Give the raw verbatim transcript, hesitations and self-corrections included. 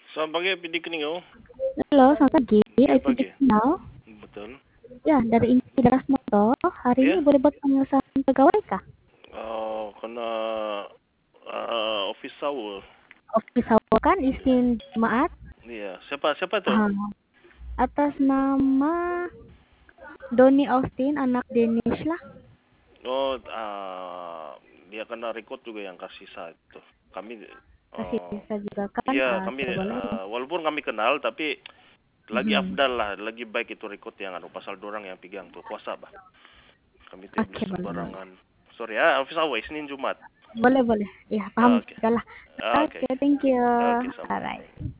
Selamat pagi, P D Keningo. Halo, selamat pagi. Selamat I P D pagi. Kenal. Betul. Ya, dari Inti Daras Moto. Hari Ya. ini boleh buat pemeriksaan pegawai kah? Oh, kena uh, office hour. Office hour kan, izin jemaat. Iya. Siapa siapa itu? Ah, atas nama Doni Austin, anak Denish lah. Oh, uh, dia kena record juga yang kasih saya itu. Kami Kasih oh, bisa juga kan. iya, Ah, kami saya boleh. uh, walaupun kami kenal tapi lagi Mhm. afdal lah, lagi baik itu record yang anu pasal dorang yang pegang tuh kuasa bah. Kami tidak boleh Oke, boleh, boleh. sembarangan. Sorry ya, office hour Senin Jumat. Boleh, boleh. Ya, paham Oke. juga lah. Oke. Oke, thank you. Oke, sama-sama. Alright.